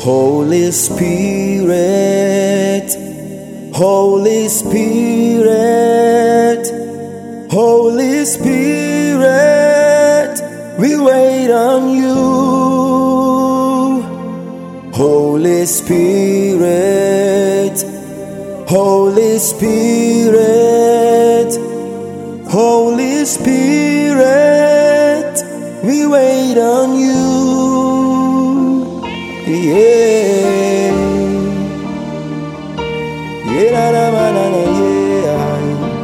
Holy Spirit, Holy Spirit, Holy Spirit, we wait on you. Holy Spirit, Holy Spirit, Holy Spirit, we wait on you. Yeah, yeah, na, na, na, na, yeah.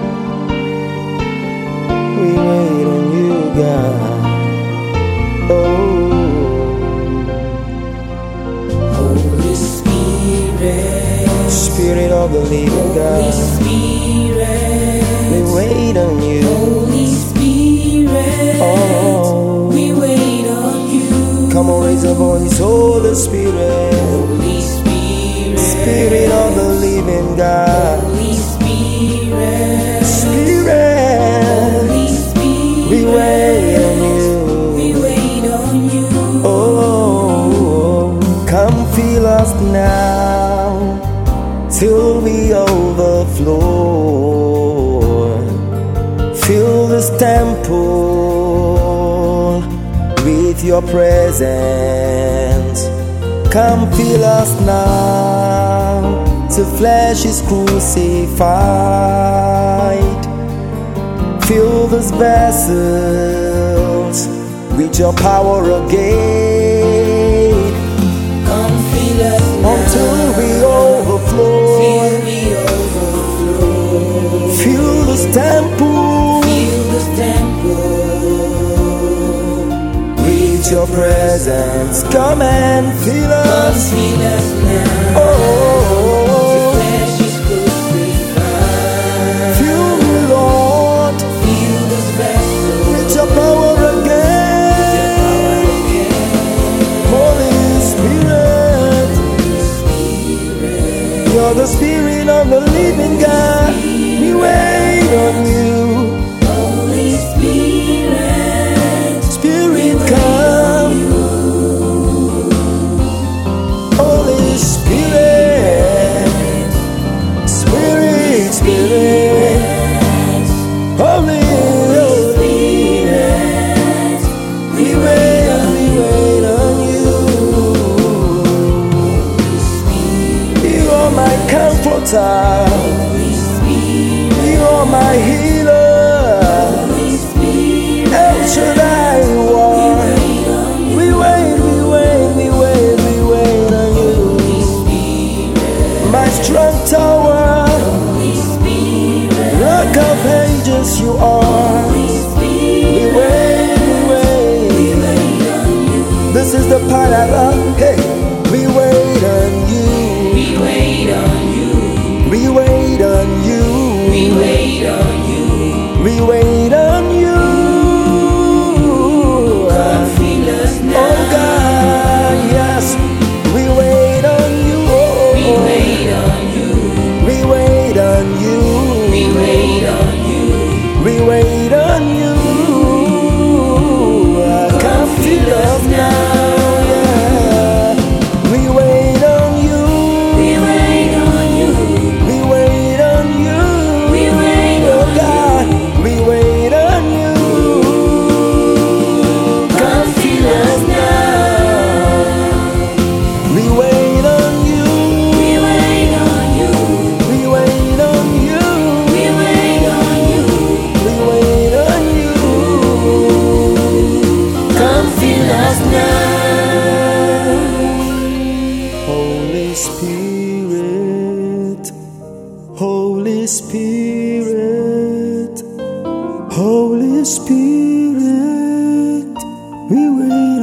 We wait on you, God. Oh, Holy Spirit, Spirit of the living God, Holy Spirit, we wait on you. Holy Spirit, Oh, we wait on you. come on, raise your voice. Holy Spirit, Holy Spirit, Spirit of the living God, Holy Spirit, Spirit, Holy Spirit, we wait on you. we wait on you. Oh, come fill us now till we overflow. Fill this temple with your presence. Come fill us now till flesh is crucified. Fill these vessels with your power again. Come fill us Until we till overflow. we overflow. Fill this temple Fill this temple with your presence. Come and fill Come us. fill us now. Oh, Flesh is crucified. fill me, Lord, Fill this vessel with your power again. Holy Spirit, you're the Spirit of the living God. We wait on you. Holy Spirit, Spirit, come. Holy Spirit, Spirit, Spirit, Holy Spirit, we wait on you. You are my comforter, Holy Spirit, you are my healer. Holy Spirit, El Shaddai, you are. We wait on you. My strong tower, Holy Spirit, rock of ages you are. We wait. This is the part I love. Hey, we wait on you. we wait on you. We wait on you. We wait on you. We wait on you. Come fill us now. Oh God, yes. We wait on you. We wait on you. We wait on you. We wait on you. We wait on you. Come fill us now. Yeah. We wait on you. We wait on you. We wait on you. We wait Oh on God, we wait on you. Come fill us now. We wait on you. We wait on you. We wait on you. We wait on you. We wait on you. Come fill us now. Holy Spirit, Holy Spirit, Holy Spirit, we wait